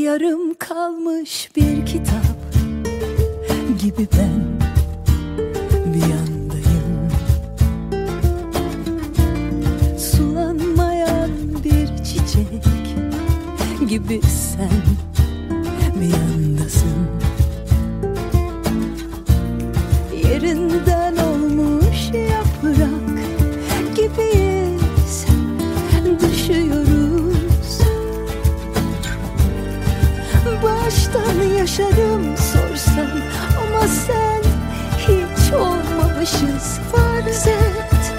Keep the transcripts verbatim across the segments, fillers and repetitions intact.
Yarım kalmış bir kitap gibi ben bir yandayım. Sulanmayan bir çiçek gibi sen bir yandasın. Yerinden olmuş yaprak gibiyiz, düşüyoruz. Baştan yaşarım sorsan ama sen hiç olmamışız. Farz et,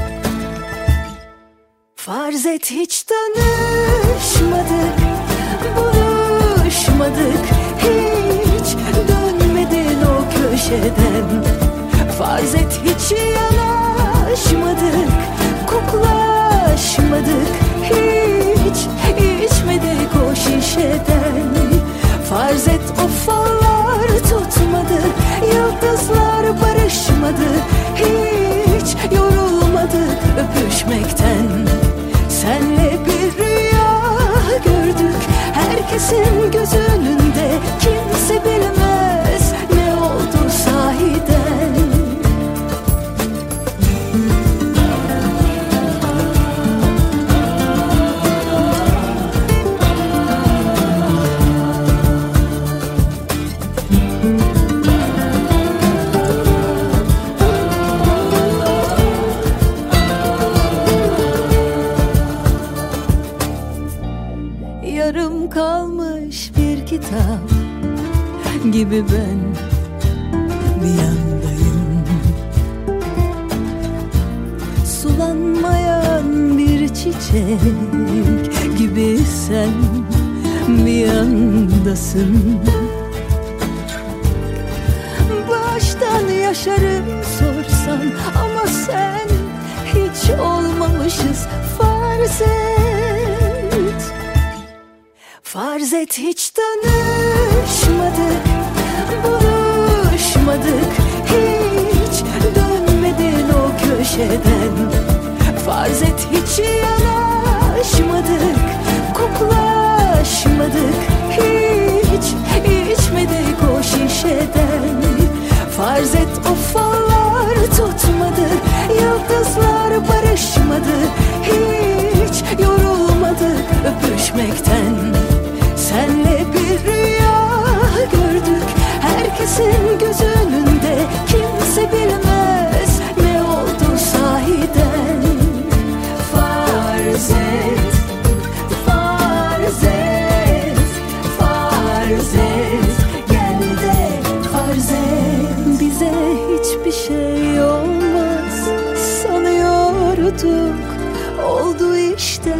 farz et hiç tanışmadık, buluşmadık, hiç dönmedin o köşeden. Farz et hiç yanaşmadık, koklaşmadık, hiç içmedik o şişeden. Farz et o fallar tutmadı, yıldızlar barışmadı, hiç yorulmadık öpüşmekten. Senle bir rüya gördük, herkesin göz önünde, kimse bilmez ne oldu sahiden. Yarım kalmış bir kitap gibi ben bir yandayım. Sulanmayan bir çiçek gibi sen bir yandasın. Baştan yaşarım sorsan ama sen hiç olmamışız. Farz et, farz et hiç tanışmadık, buluşmadık, hiç dönmedin o köşeden. Farz et hiç yanaşmadık, koklaşmadık, hiç içmedik o şişeden. Farz et o fallar tutmadı, yıldızlar barışmadı, hiç yorulmadık öpüşmekten. Senle bir rüya gördük, herkesin göz önünde, kimse bilmez ne oldu sahiden. Farz et, farz et, farz et, gel de farz et. Bize hiçbir şey olmaz sanıyorduk, oldu işte.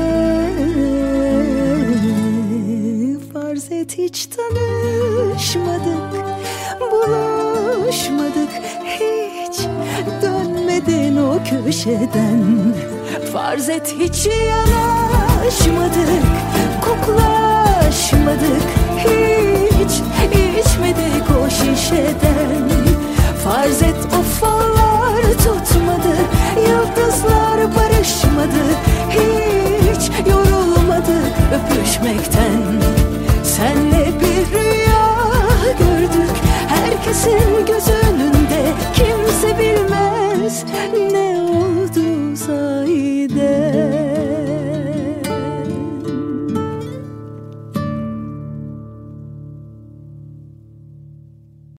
Farz et hiç tanışmadık, buluşmadık, hiç dönmedin o köşeden. Farz et hiç yanaşmadık, koklaşmadık, hiç içmedik o şişeden. Farz et o fallar tutmadı, yıldızlar barışmadı, hiç yorulmadık öpüşmekten. Senle bir rüya gördük, herkesin göz önünde, kimse bilmez